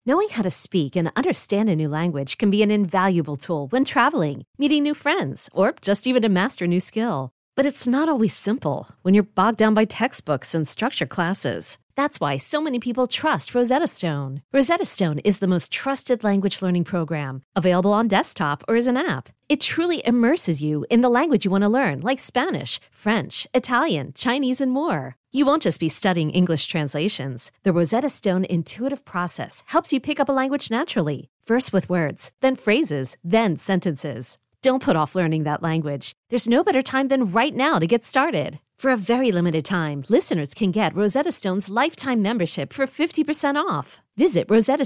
Knowing how to speak and understand a new language can be an invaluable tool when traveling, meeting new friends, or just even to master a new skill. But it's not always simple when you're bogged down by textbooks and structured classes. That's why so many people trust Rosetta Stone. Rosetta Stone is the most trusted language learning program, available on desktop or as an app. It truly immerses you in the language you want to learn, like Spanish, French, Italian, Chinese, and more. You won't just be studying English translations. The Rosetta Stone intuitive process helps you pick up a language naturally, first with words, then phrases, then sentences. Don't put off learning that language. There's no better time than right now to get started. For a very limited time, listeners can get Rosetta Stone's lifetime membership for 50% off. Visit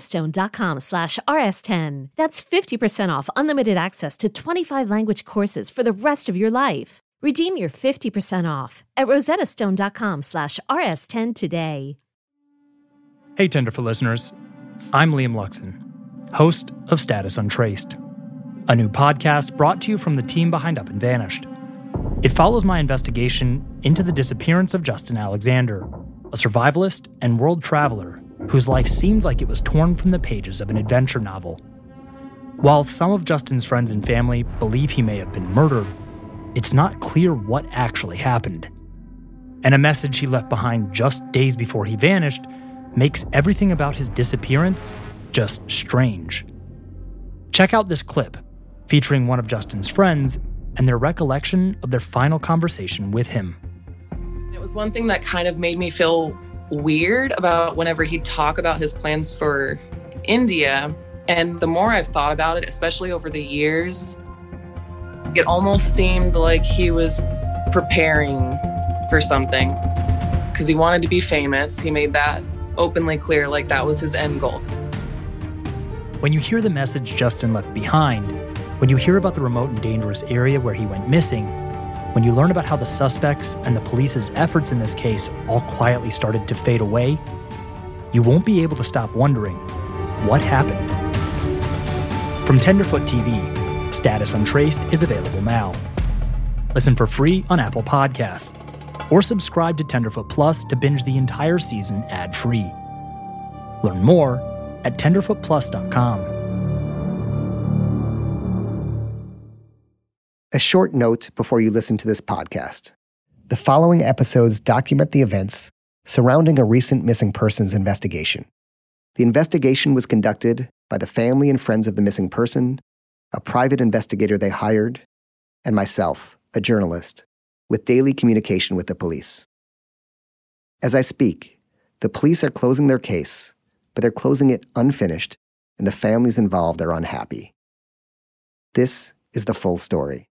rosettastone.com/rs10. That's 50% off unlimited access to 25 language courses for the rest of your life. Redeem your 50% off at rosettastone.com/rs10 today. Hey, Tenderfoot listeners. I'm Liam Luxon, host of Status Untraced, a new podcast brought to you from the team behind Up and Vanished. It follows my investigation into the disappearance of Justin Alexander, a survivalist and world traveler whose life seemed like it was torn from the pages of an adventure novel. While some of Justin's friends and family believe he may have been murdered, it's not clear what actually happened. And a message he left behind just days before he vanished makes everything about his disappearance just strange. Check out this clip featuring one of Justin's friends and their recollection of their final conversation with him. It was one thing that kind of made me feel weird about whenever he'd talk about his plans for India. And the more I've thought about it, especially over the years, it almost seemed like he was preparing for something because he wanted to be famous. He made that openly clear, like that was his end goal. When you hear the message Justin left behind, when you hear about the remote and dangerous area where he went missing, when you learn about how the suspects and the police's efforts in this case all quietly started to fade away, you won't be able to stop wondering, what happened? From Tenderfoot TV, Status Untraced is available now. Listen for free on Apple Podcasts, or subscribe to Tenderfoot Plus to binge the entire season ad-free. Learn more at tenderfootplus.com. A short note before you listen to this podcast. The following episodes document the events surrounding a recent missing persons investigation. The investigation was conducted by the family and friends of the missing person, a private investigator they hired, and myself, a journalist, with daily communication with the police. As I speak, the police are closing their case, but they're closing it unfinished, and the families involved are unhappy. This is the full story.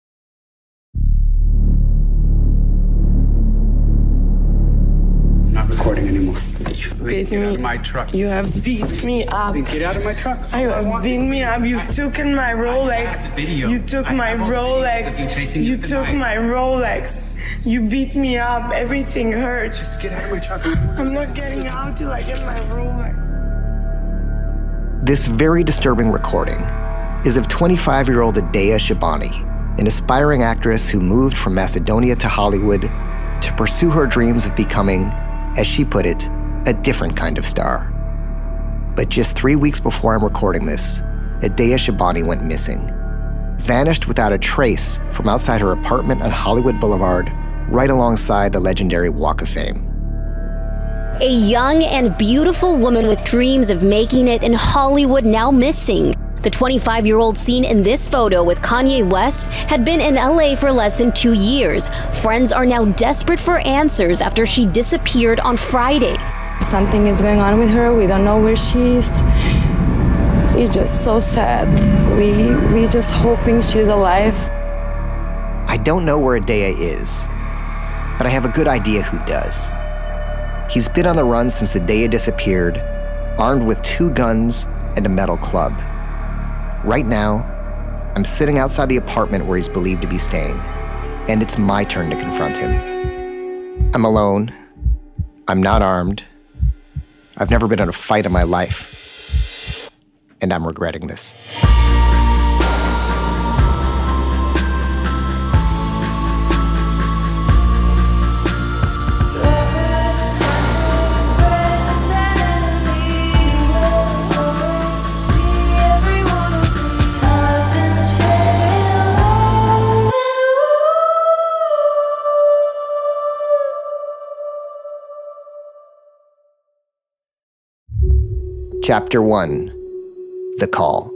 Not recording anymore. You've beat me. Get out of my truck. You have beat me up. Then get out of my truck. You have beaten me up. You've taken my Rolex. You took my Rolex. You took my Rolex. You beat me up. Everything hurts. Just get out of my truck. I'm not getting out till I get my Rolex. This very disturbing recording is of 25-year-old Adeya Shabani, an aspiring actress who moved from Macedonia to Hollywood to pursue her dreams of becoming, as she put it, a different kind of star. But just 3 weeks before I'm recording this, Adeya Shabani went missing, vanished without a trace from outside her apartment on Hollywood Boulevard, right alongside the legendary Walk of Fame. A young and beautiful woman with dreams of making it in Hollywood now missing. The 25-year-old seen in this photo with Kanye West had been in LA for less than 2 years. Friends are now desperate for answers after she disappeared on Friday. Something is going on with her. We don't know where she is. It's just so sad. We just hoping she's alive. I don't know where Adeya is, but I have a good idea who does. He's been on the run since Adeya disappeared, armed with 2 guns and a metal club. Right now, I'm sitting outside the apartment where he's believed to be staying, and it's my turn to confront him. I'm alone. I'm not armed. I've never been in a fight in my life, and I'm regretting this. Chapter 1, The Call.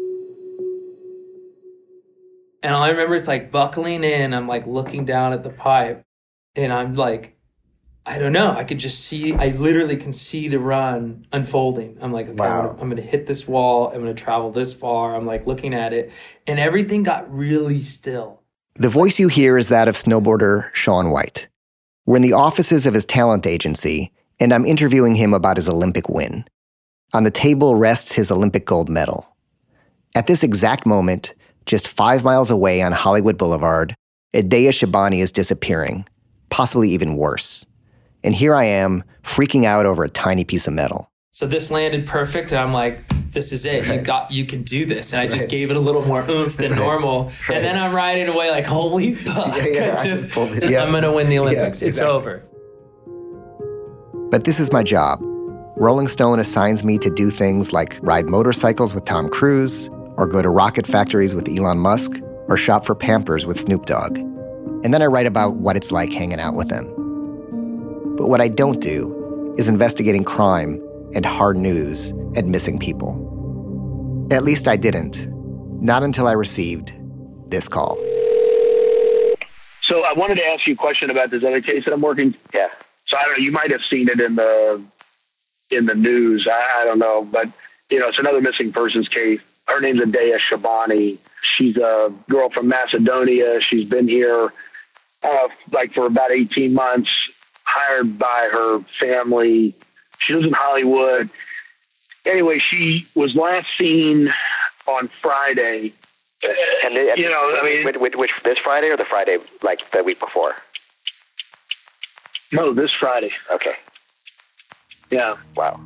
And all I remember is like buckling in, I'm like looking down at the pipe, and I'm like, I don't know. I could just see, I literally can see the run unfolding. I'm like, okay, wow. I'm going to hit this wall. I'm going to travel this far. I'm like looking at it, and everything got really still. The voice you hear is that of snowboarder Shaun White. We're in the offices of his talent agency, and I'm interviewing him about his Olympic win. On the table rests his Olympic gold medal. At this exact moment, just 5 miles away on Hollywood Boulevard, Adeya Shabani is disappearing, possibly even worse. And here I am, freaking out over a tiny piece of metal. So this landed perfect, and I'm like, this is it. You can do this. And I just gave it a little more oomph than normal. And then I'm riding away like, holy fuck. I'm going to win the Olympics. It's over. But this is my job. Rolling Stone assigns me to do things like ride motorcycles with Tom Cruise, or go to rocket factories with Elon Musk, or shop for Pampers with Snoop Dogg. And then I write about what it's like hanging out with them. But what I don't do is investigating crime and hard news and missing people. At least I didn't. Not until I received this call. So I wanted to ask you a question about this other case that I'm working. Yeah. So I don't know, you might have seen it in the news. I don't know, but it's another missing persons case. Her name's Adeya Shabani. She's a girl from Macedonia. She's been here for about 18 months, hired by her family. She lives in Hollywood. Anyway, she was last seen on Friday. Which this Friday or the Friday like the week before? No, this Friday. Okay. Yeah. Wow.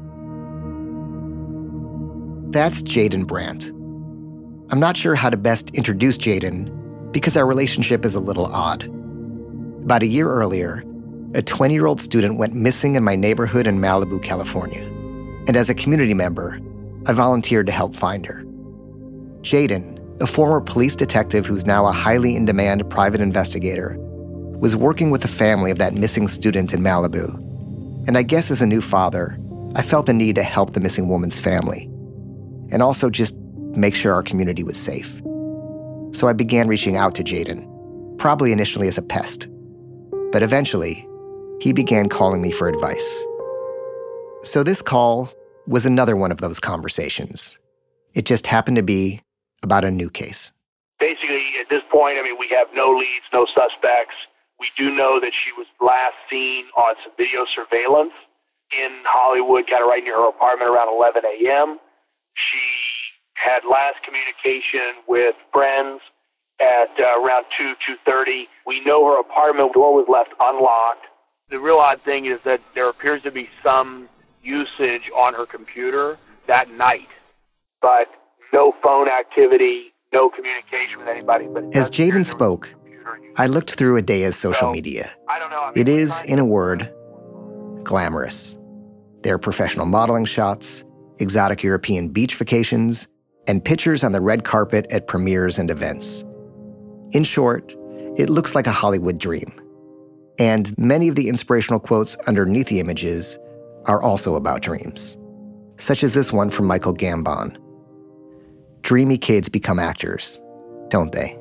That's Jaden Brandt. I'm not sure how to best introduce Jaden because our relationship is a little odd. About a year earlier, a 20-year-old student went missing in my neighborhood in Malibu, California. And as a community member, I volunteered to help find her. Jaden, a former police detective who's now a highly in-demand private investigator, was working with the family of that missing student in Malibu. And I guess as a new father, I felt the need to help the missing woman's family, and also just make sure our community was safe. So I began reaching out to Jaden, probably initially as a pest. But eventually, he began calling me for advice. So this call was another one of those conversations. It just happened to be about a new case. Basically, at this point, we have no leads, no suspects. We do know that she was last seen on some video surveillance in Hollywood, kind of right near her apartment around 11 a.m. She had last communication with friends at around 2:30. We know her apartment door was left unlocked. The real odd thing is that there appears to be some usage on her computer that night, but no phone activity, no communication with anybody. But as Jaden spoke, I looked through Adeya's social media. It is, in a word, glamorous. There are professional modeling shots, exotic European beach vacations, and pictures on the red carpet at premieres and events. In short, it looks like a Hollywood dream. And many of the inspirational quotes underneath the images are also about dreams, such as this one from Michael Gambon. Dreamy kids become actors, don't they?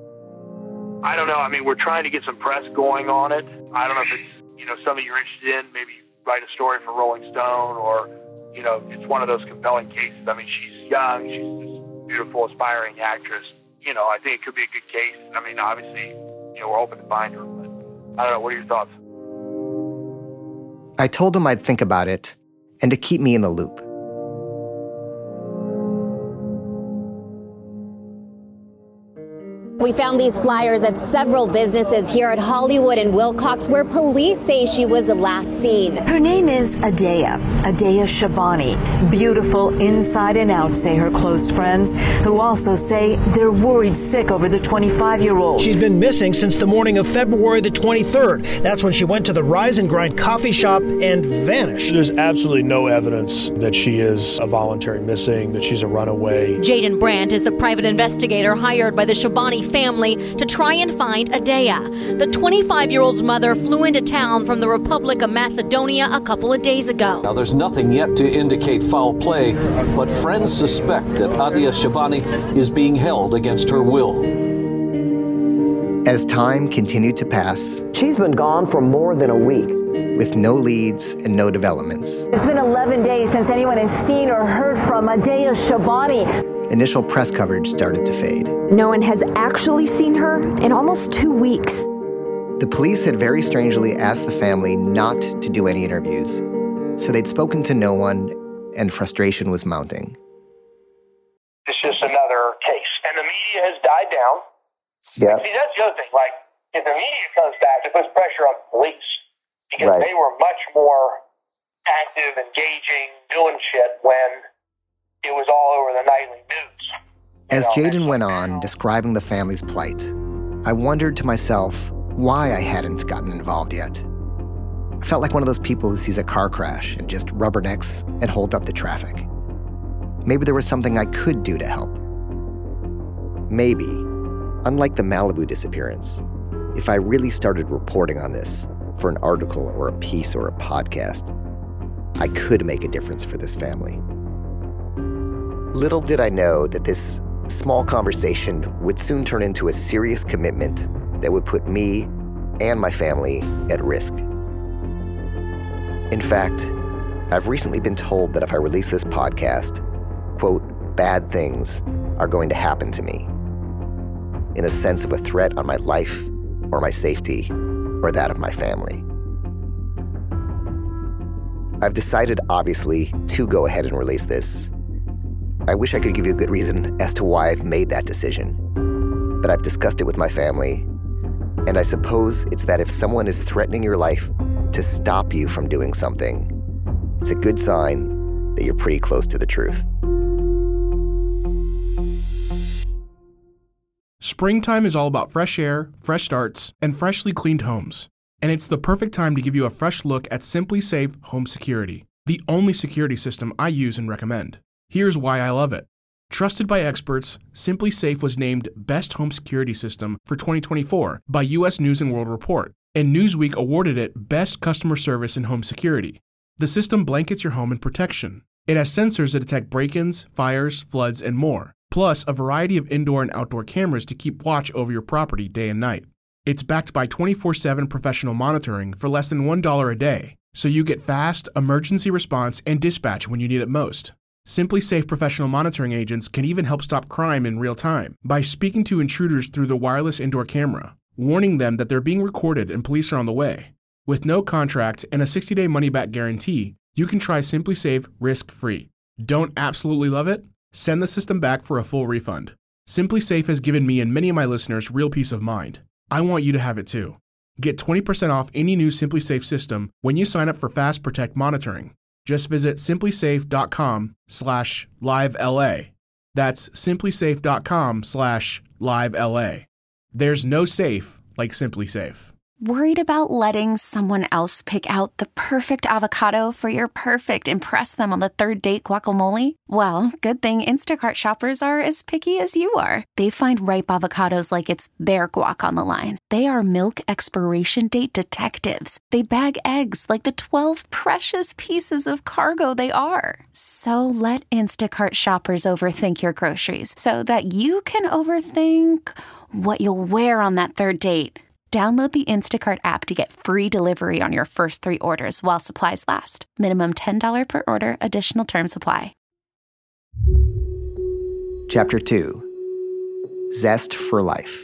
I don't know. We're trying to get some press going on it. I don't know if it's, something you're interested in. Maybe write a story for Rolling Stone or, it's one of those compelling cases. She's young. She's this beautiful, aspiring actress. I think it could be a good case. Obviously, we're hoping to find her. But I don't know. What are your thoughts? I told him I'd think about it and to keep me in the loop. We found these flyers at several businesses here at Hollywood and Wilcox where police say she was last seen. Her name is Adeya Shabani. Beautiful inside and out, say her close friends, who also say they're worried sick over the 25-year-old. She's been missing since the morning of February the 23rd. That's when she went to the Rise and Grind coffee shop and vanished. There's absolutely no evidence that she is a voluntary missing, that she's a runaway. Jaden Brandt is the private investigator hired by the Shabani family to try and find Adeya. The 25-year-old's mother flew into town from the Republic of Macedonia a couple of days ago. Now, there's nothing yet to indicate foul play, but friends suspect that Adia Shabani is being held against her will. As time continued to pass, she's been gone for more than a week, with no leads and no developments. It's been 11 days since anyone has seen or heard from Adia Shabani. Initial press coverage started to fade. No one has actually seen her in almost 2 weeks. The police had very strangely asked the family not to do any interviews, so they'd spoken to no one, and frustration was mounting. It's just another case. And the media has died down. Yeah. See, that's the other thing. Like, if the media comes back, it puts pressure on the police. Because they were much more active, engaging, doing shit when it was all over the nightly news. As Jayden went on describing the family's plight, I wondered to myself why I hadn't gotten involved yet. I felt like one of those people who sees a car crash and just rubbernecks and holds up the traffic. Maybe there was something I could do to help. Maybe, unlike the Malibu disappearance, if I really started reporting on this for an article or a piece or a podcast, I could make a difference for this family. Little did I know that this small conversation would soon turn into a serious commitment that would put me and my family at risk. In fact, I've recently been told that if I release this podcast, quote, bad things are going to happen to me, in the sense of a threat on my life or my safety or that of my family. I've decided, obviously, to go ahead and release this. I wish I could give you a good reason as to why I've made that decision, but I've discussed it with my family, and I suppose it's that if someone is threatening your life to stop you from doing something, it's a good sign that you're pretty close to the truth. Springtime is all about fresh air, fresh starts, and freshly cleaned homes. And it's the perfect time to give you a fresh look at SimpliSafe Home Security, the only security system I use and recommend. Here's why I love it. Trusted by experts, SimpliSafe was named Best Home Security System for 2024 by U.S. News & World Report, and Newsweek awarded it Best Customer Service in Home Security. The system blankets your home in protection. It has sensors that detect break-ins, fires, floods, and more, plus a variety of indoor and outdoor cameras to keep watch over your property day and night. It's backed by 24/7 professional monitoring for less than $1 a day, so you get fast emergency response and dispatch when you need it most. SimpliSafe professional monitoring agents can even help stop crime in real time by speaking to intruders through the wireless indoor camera, warning them that they're being recorded and police are on the way. With no contract and a 60-day money-back guarantee, you can try SimpliSafe risk-free. Don't absolutely love it? Send the system back for a full refund. SimpliSafe has given me and many of my listeners real peace of mind. I want you to have it too. Get 20% off any new SimpliSafe system when you sign up for Fast Protect monitoring. Just visit simplisafe.com/livela. That's simplisafe.com/livela. There's no safe like SimpliSafe. Worried about letting someone else pick out the perfect avocado for your perfect impress them on the third date guacamole? Well, good thing Instacart shoppers are as picky as you are. They find ripe avocados like it's their guac on the line. They are milk expiration date detectives. They bag eggs like the 12 precious pieces of cargo they are. So let Instacart shoppers overthink your groceries so that you can overthink what you'll wear on that third date. Download the Instacart app to get free delivery on your first 3 orders while supplies last. Minimum $10 per order. Additional terms apply. Chapter 2. Zest for Life.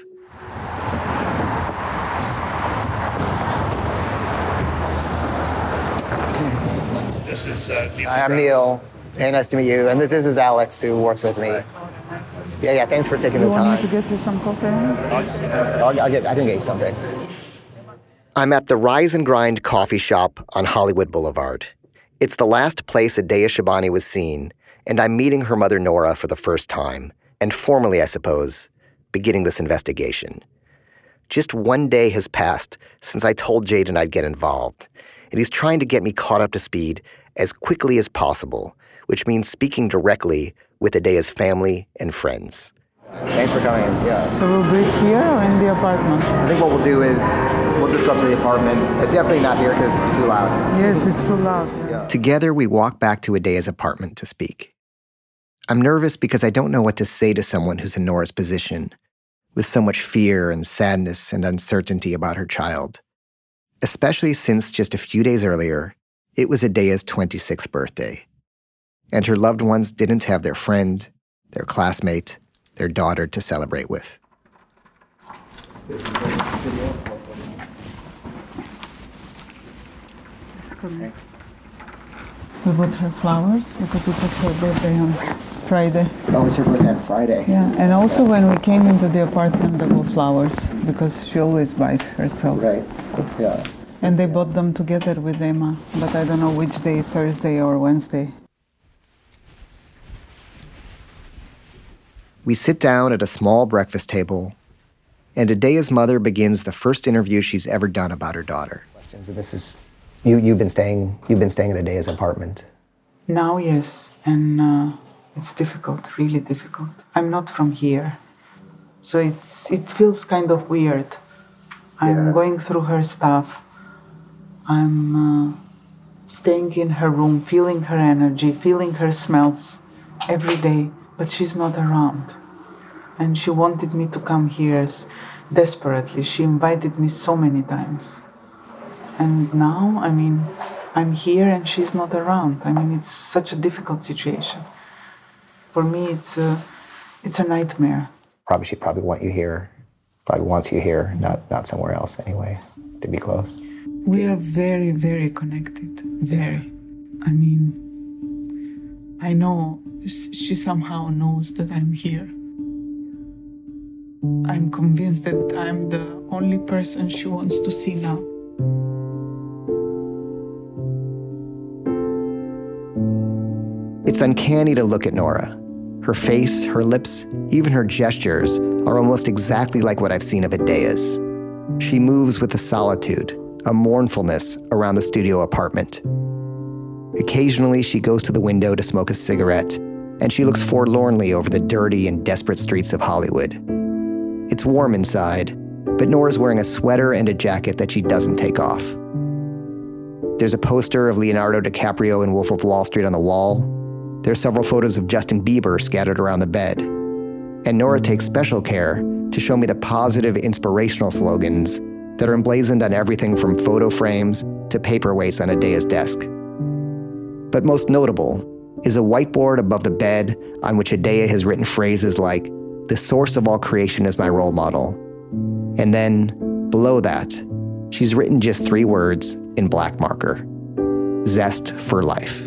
This is Neil. Hi, I'm Neil. Hey, nice to meet you. And this is Alex, who works with me. Yeah, thanks for taking the time. You want me to get you some coffee? I can get you something. I'm at the Rise and Grind coffee shop on Hollywood Boulevard. It's the last place Adia Shabani was seen, and I'm meeting her mother Nora for the first time, and formally, I suppose, beginning this investigation. Just 1 day has passed since I told Jayden I'd get involved, and he's trying to get me caught up to speed as quickly as possible, which means speaking directly with Adia's family and friends. Thanks for coming. Yeah. So we'll do it here or in the apartment? I think what we'll do is we'll just go up to the apartment, but definitely not here because it's too loud. Yes, it's too loud. Yeah. Together, we walk back to Adea's apartment to speak. I'm nervous because I don't know what to say to someone who's in Nora's position, with so much fear and sadness and uncertainty about her child, especially since just a few days earlier, it was Adea's 26th birthday, and her loved ones didn't have their friend, their classmate, their daughter to celebrate with. We bought her flowers because it was her birthday on Friday. Oh, it's her birthday on Friday. Yeah, and also when we came into the apartment, there were flowers because she always buys herself. Right, yeah. And they bought them together with Emma, but I don't know which day, Thursday or Wednesday. We sit down at a small breakfast table, and Adea's mother begins the first interview she's ever done about her daughter. This is you've been staying at Adea's apartment. Now, yes, and it's difficult, really difficult. I'm not from here, so it feels kind of weird. I'm going through her stuff. I'm staying in her room, feeling her energy, feeling her smells every day. But she's not around. And she wanted me to come here desperately. She invited me so many times. And now, I'm here and she's not around. It's such a difficult situation. For me, it's a nightmare. She probably wants you here, not somewhere else anyway, to be close. We are very, very connected. Very. I know she somehow knows that I'm here. I'm convinced that I'm the only person she wants to see now. It's uncanny to look at Nora. Her face, her lips, even her gestures are almost exactly like what I've seen of Adea's. She moves with a solitude, a mournfulness around the studio apartment. Occasionally, she goes to the window to smoke a cigarette, and she looks forlornly over the dirty and desperate streets of Hollywood. It's warm inside, but Nora's wearing a sweater and a jacket that she doesn't take off. There's a poster of Leonardo DiCaprio in Wolf of Wall Street on the wall. There are several photos of Justin Bieber scattered around the bed. And Nora takes special care to show me the positive, inspirational slogans that are emblazoned on everything from photo frames to paperweights on Adea's desk. But most notable is a whiteboard above the bed on which Adea has written phrases like, "The source of all creation is my role model." And then, below that, she's written just 3 words in black marker: "Zest for life."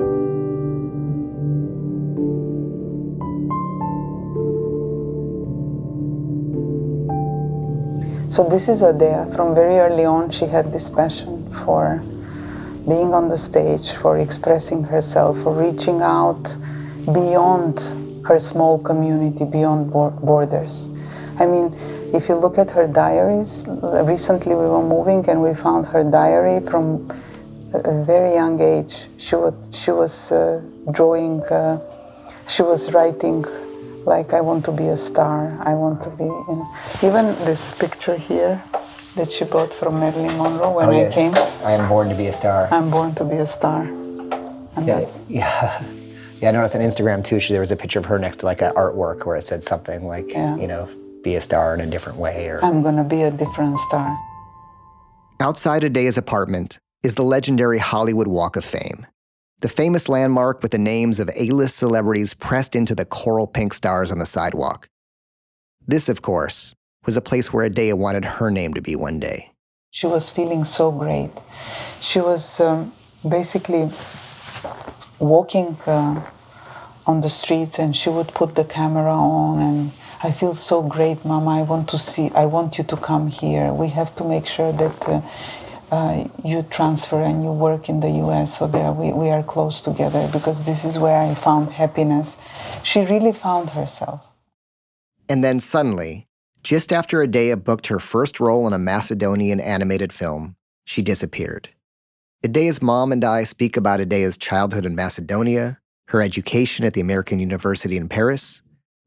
So this is Adea. From very early on, she had this passion for being on the stage, for expressing herself, for reaching out beyond her small community, beyond borders. If you look at her diaries, recently we were moving and we found her diary from a very young age. She was drawing, she was writing like, "I want to be a star, I want to be," Even this picture here that she bought from Marilyn Monroe when I came. I am born to be a star. I'm born to be a star. Yeah, I noticed on Instagram too, there was a picture of her next to like an artwork where it said something like, be a star in a different way. Or I'm gonna be a different star. Outside Adea's apartment is the legendary Hollywood Walk of Fame, the famous landmark with the names of A-list celebrities pressed into the coral pink stars on the sidewalk. This, of course, was a place where Adea wanted her name to be one day. She was feeling so great. She was basically walking on the streets and she would put the camera on and, "I feel so great, Mama, I want you to come here. We have to make sure that you transfer and you work in the US so that we are close together because this is where I found happiness." She really found herself. And then suddenly, just after Adea booked her first role in a Macedonian animated film, she disappeared. Adea's mom and I speak about Adea's childhood in Macedonia, her education at the American University in Paris,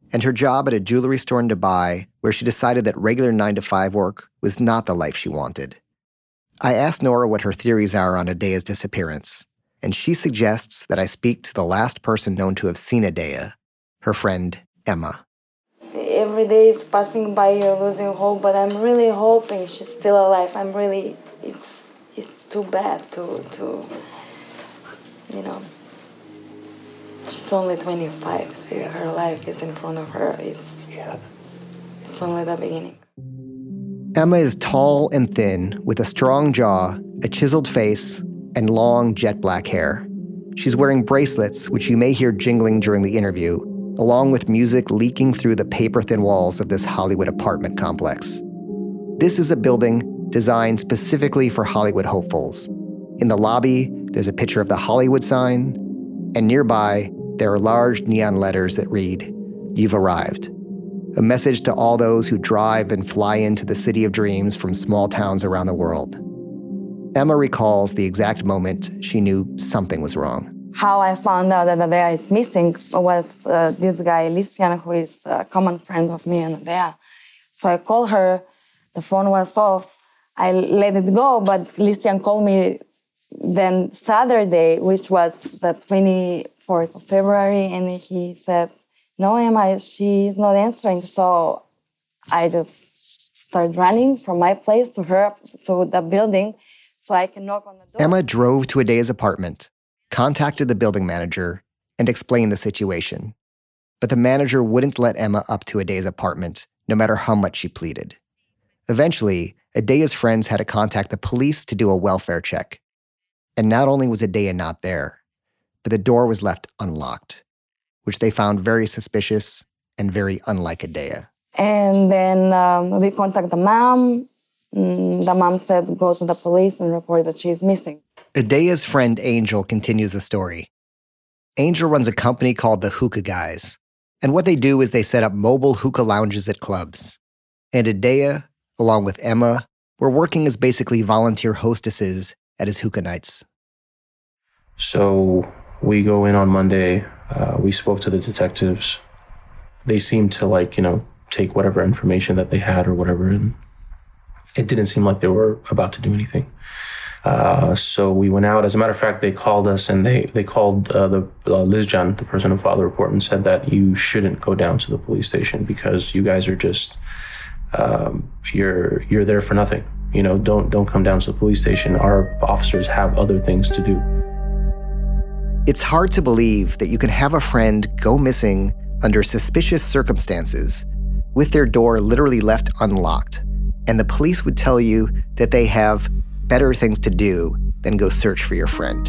and her job at a jewelry store in Dubai, where she decided that regular 9-to-5 work was not the life she wanted. I asked Nora what her theories are on Adeya's disappearance, and she suggests that I speak to the last person known to have seen Adeya, her friend Emma. Every day it's passing by, you're losing hope, but I'm really hoping she's still alive. It's too bad to she's only 25, so her life is in front of her. It's only the beginning. Emma is tall and thin, with a strong jaw, a chiseled face, and long jet black hair. She's wearing bracelets, which you may hear jingling during the interview, along with music leaking through the paper-thin walls of this Hollywood apartment complex. This is a building designed specifically for Hollywood hopefuls. In the lobby, there's a picture of the Hollywood sign, and nearby, there are large neon letters that read, "You've arrived." A message to all those who drive and fly into the city of dreams from small towns around the world. Emma recalls the exact moment she knew something was wrong. How I found out that Adeya is missing was this guy, Listian, who is a common friend of me and Adeya. So I called her, the phone was off, I let it go, but Listian called me then Saturday, which was the 24th of February, and he said, "No, Emma, she's not answering." So I just started running from my place to her, to the building, so I can knock on the door. Emma drove to Adeya's apartment, contacted the building manager, and explained the situation. But the manager wouldn't let Emma up to Adeya's apartment, no matter how much she pleaded. Eventually, Adeya's friends had to contact the police to do a welfare check. And not only was Adeya not there, but the door was left unlocked, which they found very suspicious and very unlike Adeya. And then we contacted the mom. The mom said, go to the police and report that she's missing. Adeya's friend Angel continues the story. Angel runs a company called the Hookah Guys, and what they do is they set up mobile hookah lounges at clubs. And Adeya, along with Emma, were working as basically volunteer hostesses at his hookah nights. So we go in on Monday. We spoke to the detectives. They seemed to take whatever information that they had or whatever, and it didn't seem like they were about to do anything. So we went out. As a matter of fact, they called us, and they called Lizjan, the person who filed the report, and said that you shouldn't go down to the police station because you guys are just you're there for nothing. Don't come down to the police station. Our officers have other things to do. It's hard to believe that you can have a friend go missing under suspicious circumstances, with their door literally left unlocked, and the police would tell you that they have better things to do than go search for your friend.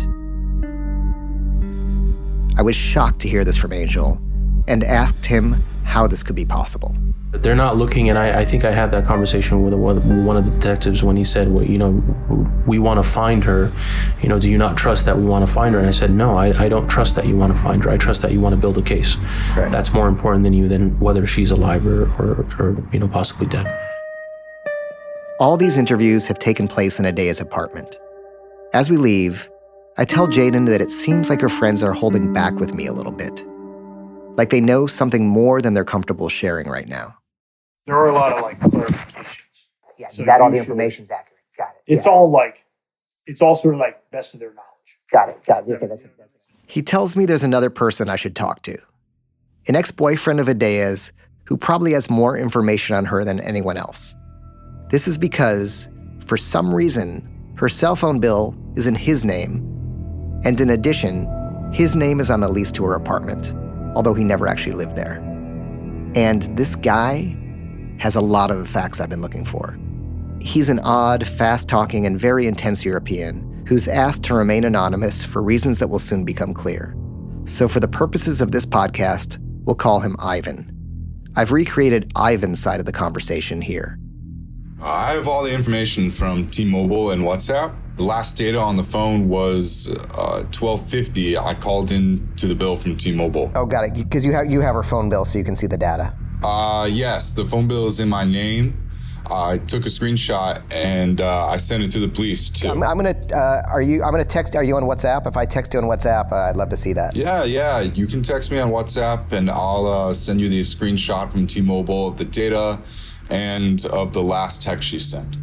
I was shocked to hear this from Angel and asked him how this could be possible. They're not looking, and I think I had that conversation with one of the detectives when he said, well, we want to find her. Do you not trust that we want to find her? And I said, no, I don't trust that you want to find her. I trust that you want to build a case. Right. That's more important than whether she's alive or possibly dead. All these interviews have taken place in Adeya's apartment. As we leave, I tell Jaden that it seems like her friends are holding back with me a little bit. Like they know something more than they're comfortable sharing right now. There are a lot of clarifications. Yeah, so that all the information's accurate. Got it. It's all it's all sort of best of their knowledge. Got it. Okay, that's it. He tells me there's another person I should talk to. An ex-boyfriend of Adeya's who probably has more information on her than anyone else. This is because, for some reason, her cell phone bill is in his name. And in addition, his name is on the lease to her apartment, although he never actually lived there. And this guy has a lot of the facts I've been looking for. He's an odd, fast-talking, and very intense European who's asked to remain anonymous for reasons that will soon become clear. So for the purposes of this podcast, we'll call him Ivan. I've recreated Ivan's side of the conversation here. I have all the information from T-Mobile and WhatsApp. The last data on the phone was 1250. I called in to the bill from T-Mobile. Oh, got it. Because you have her phone bill so you can see the data. Yes, the phone bill is in my name. I took a screenshot and I sent it to the police too. I'm gonna text. Are you on WhatsApp? If I text you on WhatsApp, I'd love to see that. Yeah. You can text me on WhatsApp and I'll send you the screenshot from T-Mobile of the data and of the last text she sent.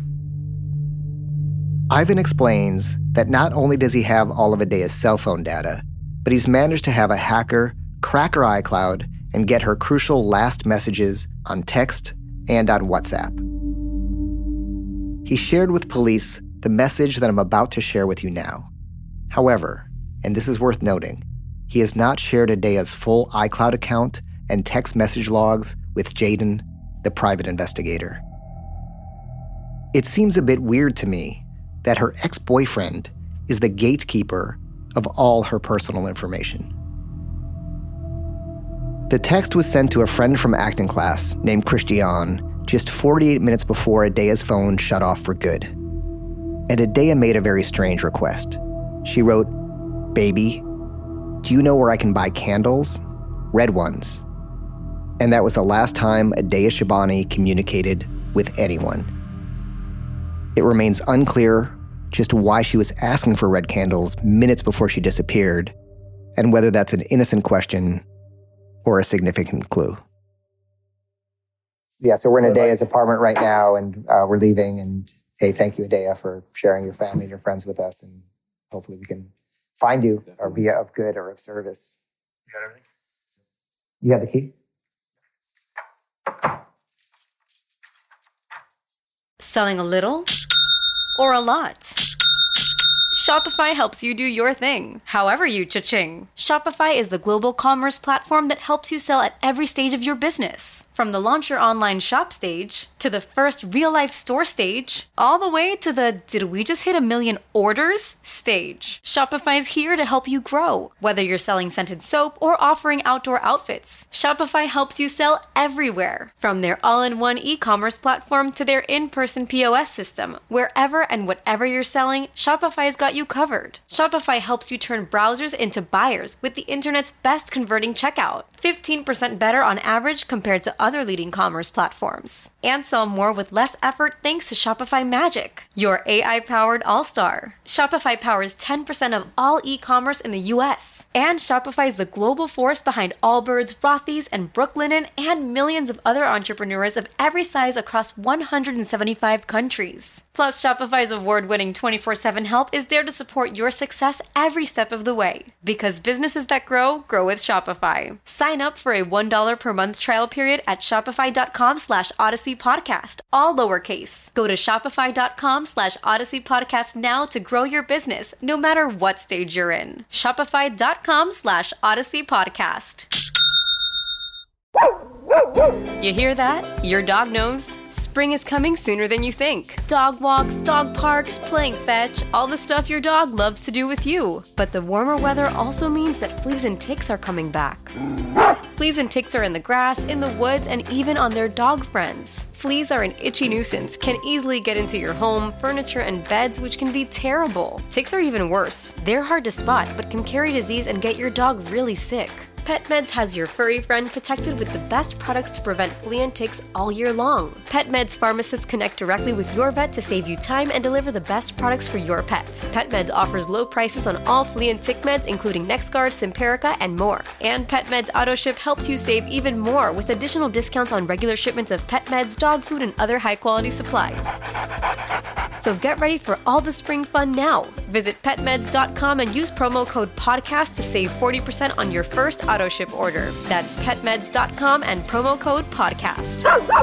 Ivan explains that not only does he have all of Adea's cell phone data, but he's managed to have a hacker crack her iCloud and get her crucial last messages on text and on WhatsApp. He shared with police the message that I'm about to share with you now. However, and this is worth noting, he has not shared Adea's full iCloud account and text message logs with Jaden, the private investigator. It seems a bit weird to me that her ex-boyfriend is the gatekeeper of all her personal information. The text was sent to a friend from acting class named Christian just 48 minutes before Adea's phone shut off for good. And Adea made a very strange request. She wrote, "Baby, do you know where I can buy candles? Red ones." And that was the last time Adea Shabani communicated with anyone. It remains unclear just why she was asking for red candles minutes before she disappeared, and whether that's an innocent question or a significant clue. Yeah, so we're in Adea's apartment right now, and we're leaving. And hey, thank you, Adea, for sharing your family and your friends with us. And hopefully we can find you or be of good or of service. You got everything? You have the key? Selling a little or a lot? Shopify helps you do your thing, however you cha-ching. Shopify is the global commerce platform that helps you sell at every stage of your business. From the launch your online shop stage, to the first real-life store stage, all the way to the did we just hit 1 million orders stage. Shopify is here to help you grow. Whether you're selling scented soap or offering outdoor outfits, Shopify helps you sell everywhere. From their all-in-one e-commerce platform to their in-person POS system, wherever and whatever you're selling, Shopify's got you covered. Shopify helps you turn browsers into buyers with the internet's best converting checkout, 15% better on average compared to other leading commerce platforms. And sell more with less effort thanks to Shopify Magic, your AI-powered all-star. Shopify powers 10% of all e-commerce in the US. And Shopify is the global force behind Allbirds, Rothy's, and Brooklinen, and millions of other entrepreneurs of every size across 175 countries. Plus, Shopify's award-winning 24/7 help is there to support your success every step of the way. Because businesses that grow with Shopify. Sign up for a $1 per month trial period at shopify.com/Odyssey Podcast, all lowercase. Go to shopify.com/Odyssey Podcast now to grow your business, no matter what stage you're in. Shopify.com/Odyssey Podcast. You hear that? Your dog knows. Spring is coming sooner than you think. Dog walks, dog parks, playing fetch, all the stuff your dog loves to do with you. But the warmer weather also means that fleas and ticks are coming back. Fleas and ticks are in the grass, in the woods, and even on their dog friends. Fleas are an itchy nuisance, can easily get into your home, furniture, and beds, which can be terrible. Ticks are even worse. They're hard to spot, but can carry disease and get your dog really sick. PetMeds has your furry friend protected with the best products to prevent flea and ticks all year long. PetMeds pharmacists connect directly with your vet to save you time and deliver the best products for your pet. PetMeds offers low prices on all flea and tick meds, including NexGard, Simparica, and more. And PetMeds AutoShip helps you save even more with additional discounts on regular shipments of pet meds, dog food, and other high-quality supplies. So get ready for all the spring fun now. Visit petmeds.com and use promo code PODCAST to save 40% on your first AutoShip order. That's petmeds.com and promo code PODCAST.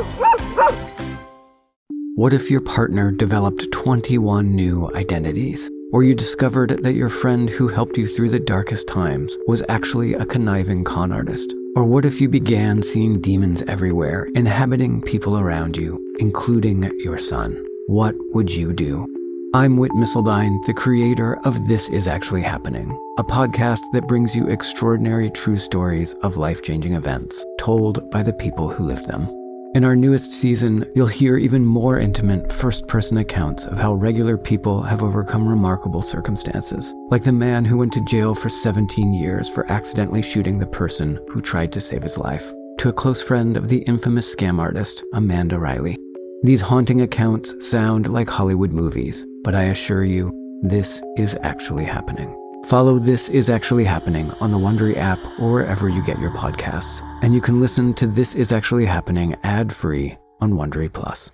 What if your partner developed 21 new identities? Or you discovered that your friend who helped you through the darkest times was actually a conniving con artist? Or what if you began seeing demons everywhere, inhabiting people around you, including your son? What would you do? I'm Whit Missildine, the creator of This Is Actually Happening, a podcast that brings you extraordinary true stories of life-changing events told by the people who lived them. In our newest season, you'll hear even more intimate first-person accounts of how regular people have overcome remarkable circumstances, like the man who went to jail for 17 years for accidentally shooting the person who tried to save his life, to a close friend of the infamous scam artist, Amanda Riley. These haunting accounts sound like Hollywood movies, but I assure you, this is actually happening. Follow This Is Actually Happening on the Wondery app or wherever you get your podcasts. And you can listen to This Is Actually Happening ad-free on Wondery Plus.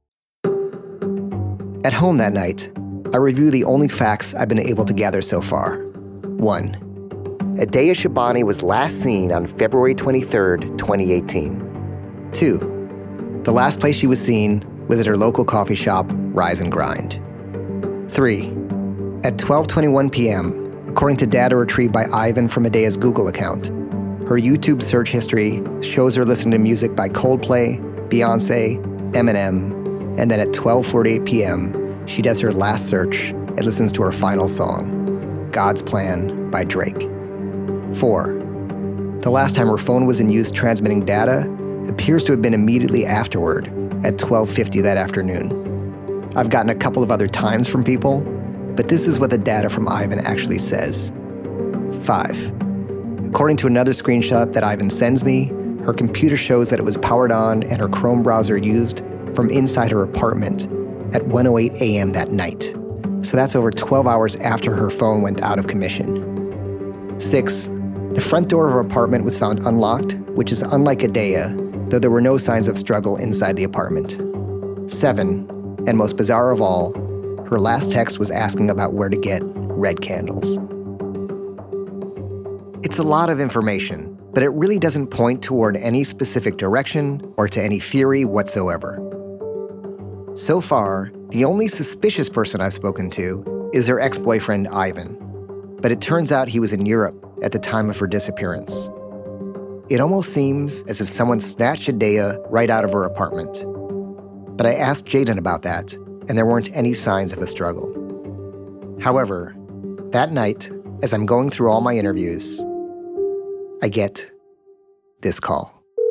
At home that night, I review the only facts I've been able to gather so far. 1. Adeya Shabani was last seen on February 23rd, 2018. 2. The last place she was seen was at her local coffee shop, Rise and Grind. 3. At 12:21 p.m., according to data retrieved by Ivan from Adeya's Google account, her YouTube search history shows her listening to music by Coldplay, Beyonce, Eminem, and then at 12:48 p.m., she does her last search and listens to her final song, God's Plan by Drake. 4. The last time her phone was in use transmitting data appears to have been immediately afterward at 12:50 that afternoon. I've gotten a couple of other times from people, but this is what the data from Ivan actually says. 5. According to another screenshot that Ivan sends me, her computer shows that it was powered on and her Chrome browser used from inside her apartment at 1:08 a.m. that night. So that's over 12 hours after her phone went out of commission. 6. The front door of her apartment was found unlocked, which is unlike Adeya, though there were no signs of struggle inside the apartment. 7. And most bizarre of all, her last text was asking about where to get red candles. It's a lot of information, but it really doesn't point toward any specific direction or to any theory whatsoever. So far, the only suspicious person I've spoken to is her ex-boyfriend, Ivan. But it turns out he was in Europe at the time of her disappearance. It almost seems as if someone snatched Adeya right out of her apartment. But I asked Jaden about that, and there weren't any signs of a struggle. However, that night, as I'm going through all my interviews, I get this call.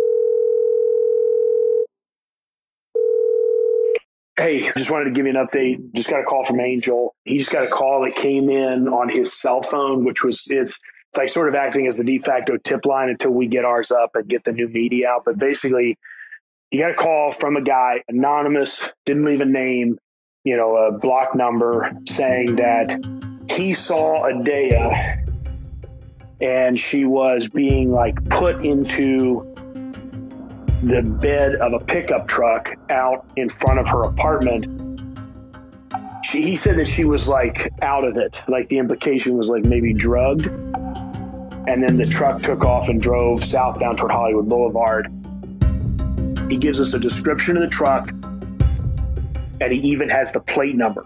Hey, just wanted to give you an update. Just got a call from Angel. He just got a call that came in on his cell phone, which was, it's like sort of acting as the de facto tip line until we get ours up and get the new media out. But basically, he got a call from a guy, anonymous, didn't leave a name, a block number, saying that he saw Adeya and she was being put into the bed of a pickup truck out in front of her apartment. He said that she was out of it. The implication was maybe drugged. And then the truck took off and drove southbound toward Hollywood Boulevard. He gives us a description of the truck, and he even has the plate number.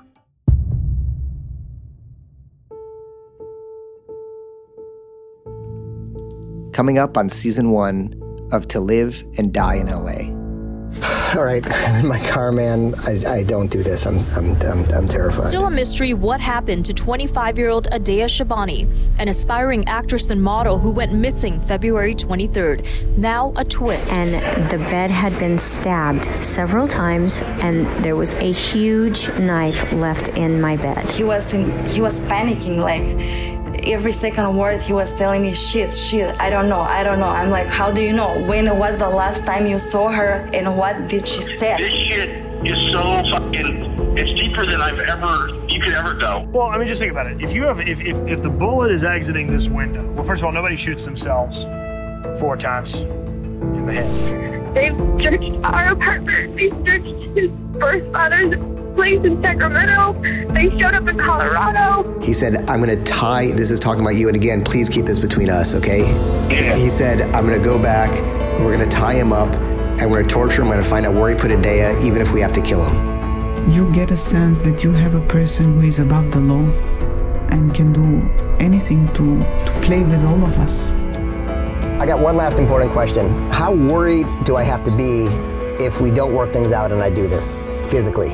Coming up on season 1 of To Live and Die in LA. All right, I'm in my car, man. I don't do this. I'm terrified. Still a mystery what happened to 25-year-old Adeya Shabani, an aspiring actress and model who went missing February 23rd. Now a twist. And the bed had been stabbed several times, and there was a huge knife left in my bed. He was panicking, every second word he was telling me, shit, I don't know. I'm like, how do you know? When was the last time you saw her and what did she say? This shit is so fucking, it's deeper than you could ever go. Well, I mean, just think about it. If the bullet is exiting this window, well, first of all, nobody shoots themselves 4 times in the head. They've searched our apartment. They searched his birth father's place in Sacramento. They showed up in Colorado. He said, I'm going to tie, this is talking about you, and again, please keep this between us, okay? Yeah. He said, I'm going to go back, we're going to tie him up, and we're going to torture him, we're going to find out where he put Adeya, even if we have to kill him. You get a sense that you have a person who is above the law and can do anything to play with all of us. I got one last important question. How worried do I have to be if we don't work things out and I do this physically?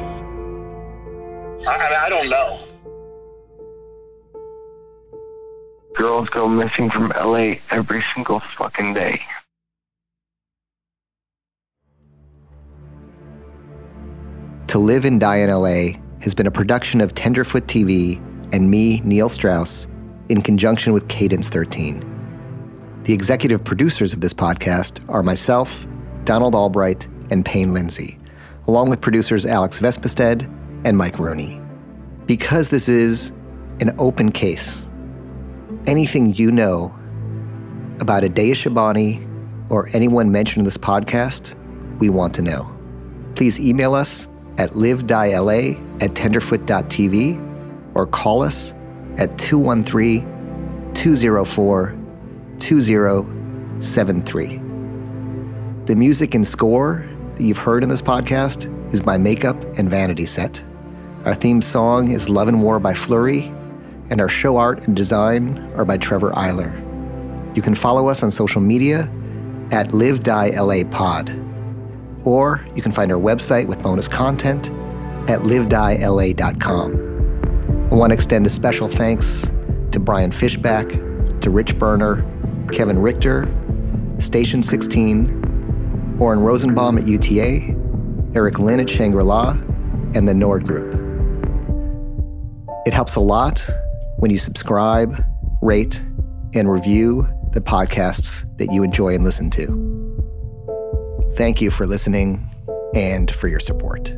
I don't know. Girls go missing from LA every single fucking day. To Live and Die in LA has been a production of Tenderfoot TV and me, Neil Strauss, in conjunction with Cadence 13. The executive producers of this podcast are myself, Donald Albright, and Payne Lindsay, along with producers Alex Vespestead and Mike Rooney. Because this is an open case, anything you know about Adeya Shabani or anyone mentioned in this podcast, we want to know. Please email us at livedila@tenderfoot.tv or call us at 213-204-2073. The music and score that you've heard in this podcast is by Makeup and Vanity Set. Our theme song is Love and War by Flurry, and our show art and design are by Trevor Eiler. You can follow us on social media at LiveDieLAPod, or you can find our website with bonus content at livedila.com. I want to extend a special thanks to Brian Fishback, to Rich Berner, Kevin Richter, Station 16, Oren Rosenbaum at UTA, Eric Lynn at Shangri-La, and the Nord Group. It helps a lot when you subscribe, rate, and review the podcasts that you enjoy and listen to. Thank you for listening and for your support.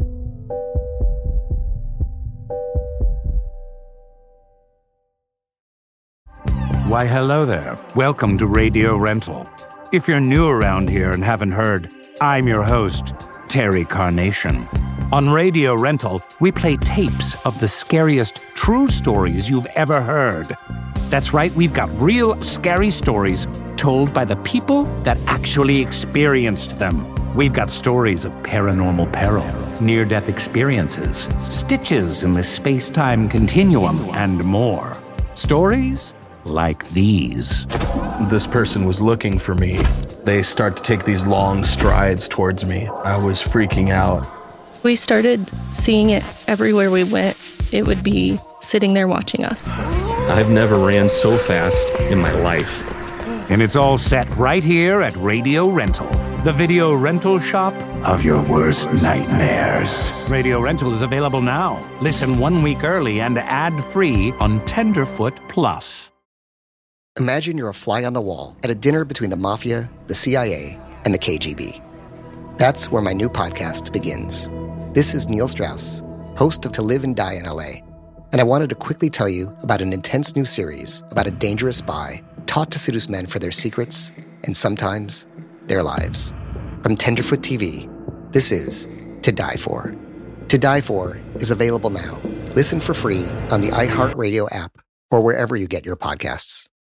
Why, hello there. Welcome to Radio Rental. If you're new around here and haven't heard, I'm your host, Terry Carnation. On Radio Rental, we play tapes of the scariest true stories you've ever heard. That's right, we've got real scary stories told by the people that actually experienced them. We've got stories of paranormal peril, near-death experiences, stitches in the space-time continuum, and more. Stories like these. This person was looking for me. They start to take these long strides towards me. I was freaking out. We started seeing it everywhere we went. It would be sitting there watching us. I've never ran so fast in my life. And it's all set right here at Radio Rental, the video rental shop of your worst nightmares. Radio Rental is available now. Listen 1 week early and ad-free on Tenderfoot Plus. Imagine you're a fly on the wall at a dinner between the Mafia, the CIA, and the KGB. That's where my new podcast begins. This is Neil Strauss, host of To Live and Die in LA, and I wanted to quickly tell you about an intense new series about a dangerous spy taught to seduce men for their secrets and sometimes their lives. From Tenderfoot TV, this is To Die For. To Die For is available now. Listen for free on the iHeartRadio app or wherever you get your podcasts.